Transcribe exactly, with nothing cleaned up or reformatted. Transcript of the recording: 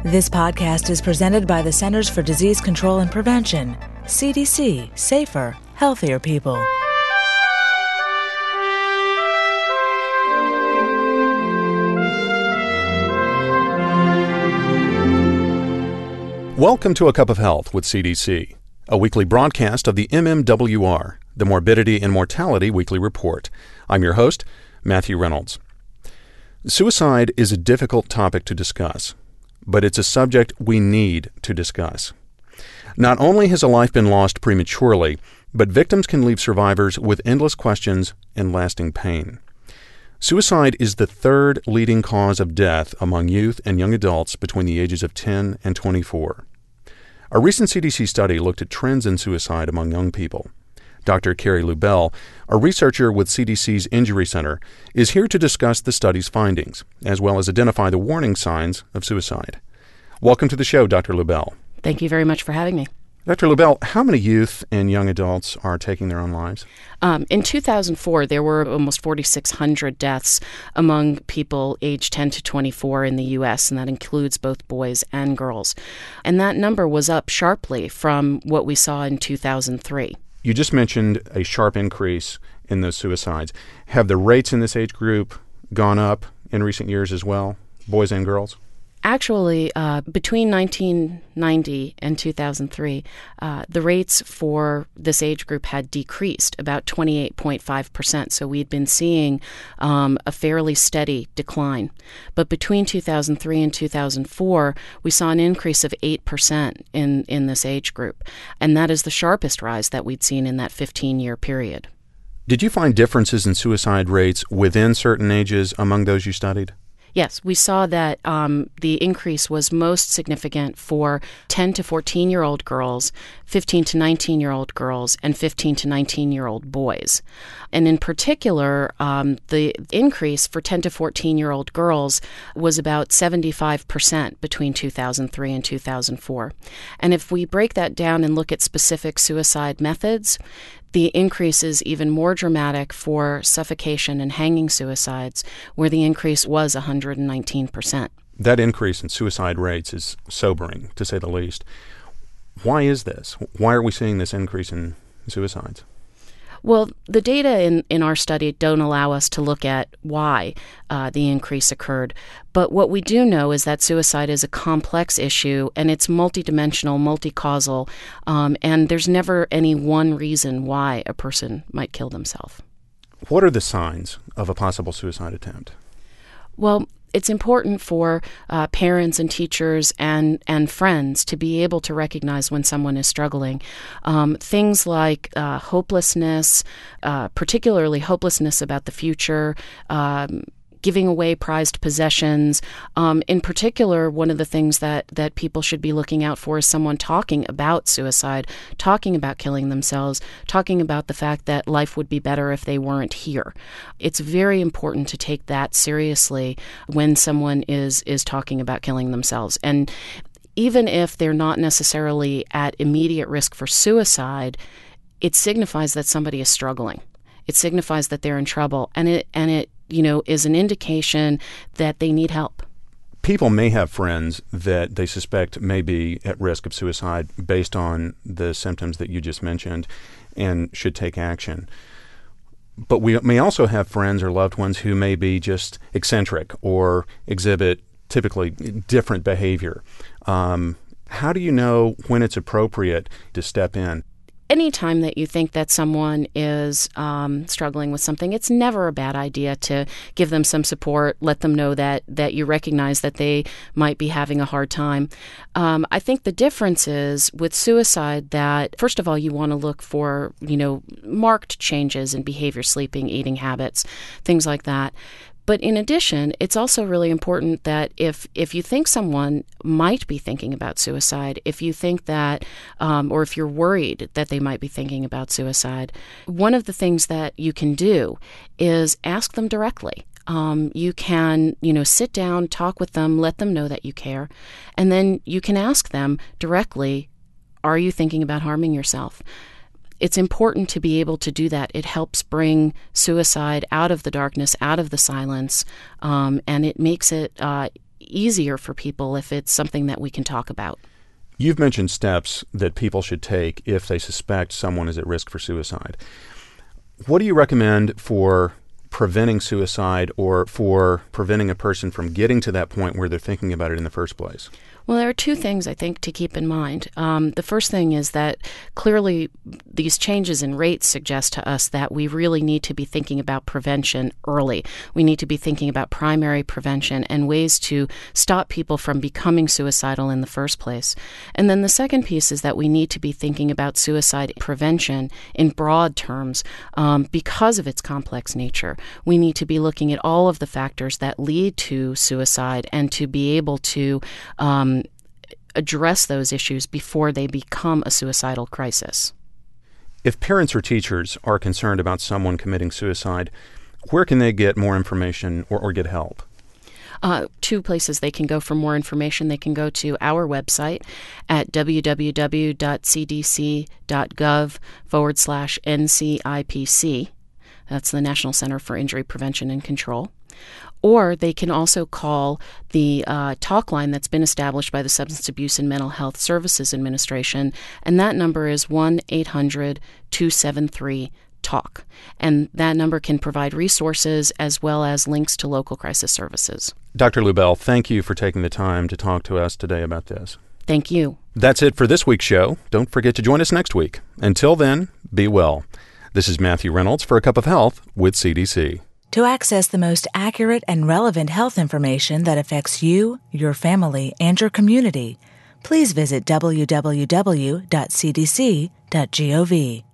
This podcast is presented by the Centers for Disease Control and Prevention. C D C. Safer, healthier people. Welcome to A Cup of Health with C D C, a weekly broadcast of the M M W R, the Morbidity and Mortality Weekly Report. I'm your host, Matthew Reynolds. Suicide is a difficult topic to discuss, but it's a subject we need to discuss. Not only has a life been lost prematurely, but victims can leave survivors with endless questions and lasting pain. Suicide is the third leading cause of death among youth and young adults between the ages of ten and twenty-four. A recent C D C study looked at trends in suicide among young people. Doctor Carrie Lubell, a researcher with C D C's Injury Center, is here to discuss the study's findings, as well as identify the warning signs of suicide. Welcome to the show, Doctor Lubell. Thank you very much for having me. Doctor Lubell, how many youth and young adults are taking their own lives? Um, in two thousand four, there were almost forty-six hundred deaths among people aged ten to twenty-four in the U S, and that includes both boys and girls. And that number was up sharply from what we saw in two thousand three. You just mentioned a sharp increase in those suicides. Have the rates in this age group gone up in recent years as well, boys and girls? Actually, uh, between nineteen ninety and two thousand three, uh, the rates for this age group had decreased about twenty-eight point five percent. So we'd been seeing um, a fairly steady decline. But between two thousand three and two thousand four, we saw an increase of eight percent in, in this age group. And that is the sharpest rise that we'd seen in that fifteen-year period. Did you find differences in suicide rates within certain ages among those you studied? Yes, we saw that um, the increase was most significant for ten to fourteen-year-old girls, fifteen to nineteen-year-old girls, and fifteen to nineteen-year-old boys. And in particular, um, the increase for ten to fourteen-year-old girls was about seventy-five percent between two thousand three and two thousand four. And if we break that down and look at specific suicide methods, the increase is even more dramatic for suffocation and hanging suicides, where the increase was one hundred nineteen percent. That increase in suicide rates is sobering, to say the least. Why is this? Why are we seeing this increase in suicides? Well, the data in, in our study don't allow us to look at why uh, the increase occurred. But what we do know is that suicide is a complex issue, and it's multidimensional, multi-causal, um, and there's never any one reason why a person might kill themselves. What are the signs of a possible suicide attempt? Well, it's important for uh, parents and teachers and, and friends to be able to recognize when someone is struggling. Um, things like uh, hopelessness, uh, particularly hopelessness about the future, um, giving away prized possessions. Um, in particular, one of the things that, that people should be looking out for is someone talking about suicide, talking about killing themselves, talking about the fact that life would be better if they weren't here. It's very important to take that seriously when someone is, is talking about killing themselves. And even if they're not necessarily at immediate risk for suicide, it signifies that somebody is struggling. It signifies that they're in trouble, and it and it you know, is an indication that they need help. People may have friends that they suspect may be at risk of suicide based on the symptoms that you just mentioned and should take action. But we may also have friends or loved ones who may be just eccentric or exhibit typically different behavior. Um, how do you know when it's appropriate to step in? Anytime that you think that someone is um, struggling with something, it's never a bad idea to give them some support, let them know that that you recognize that they might be having a hard time. Um, I think the difference is with suicide that, first of all, you want to look for, you know, marked changes in behavior, sleeping, eating habits, things like that. But in addition, it's also really important that if if you think someone might be thinking about suicide, if you think that, um, or if you're worried that they might be thinking about suicide, one of the things that you can do is ask them directly. Um, you can, you know, sit down, talk with them, let them know that you care, and then you can ask them directly, are you thinking about harming yourself? It's important to be able to do that. It helps bring suicide out of the darkness, out of the silence, um, and it makes it uh, easier for people if it's something that we can talk about. You've mentioned steps that people should take if they suspect someone is at risk for suicide. What do you recommend for preventing suicide or for preventing a person from getting to that point where they're thinking about it in the first place? Well, there are two things I think to keep in mind. Um, the first thing is that clearly these changes in rates suggest to us that we really need to be thinking about prevention early. We need to be thinking about primary prevention and ways to stop people from becoming suicidal in the first place. And then the second piece is that we need to be thinking about suicide prevention in broad terms um, because of its complex nature. We need to be looking at all of the factors that lead to suicide and to be able to um, address those issues before they become a suicidal crisis. If parents or teachers are concerned about someone committing suicide, where can they get more information or, or get help? Uh, two places they can go for more information. They can go to our website at www.cdc.gov forward slash NCIPC. That's the National Center for Injury Prevention and Control. Or they can also call the uh, talk line that's been established by the Substance Abuse and Mental Health Services Administration, and that number is one eight hundred two seven three talk. And that number can provide resources as well as links to local crisis services. Doctor Lubell, thank you for taking the time to talk to us today about this. Thank you. That's it for this week's show. Don't forget to join us next week. Until then, be well. This is Matthew Reynolds for A Cup of Health with C D C. To access the most accurate and relevant health information that affects you, your family, and your community, please visit w w w dot c d c dot gov.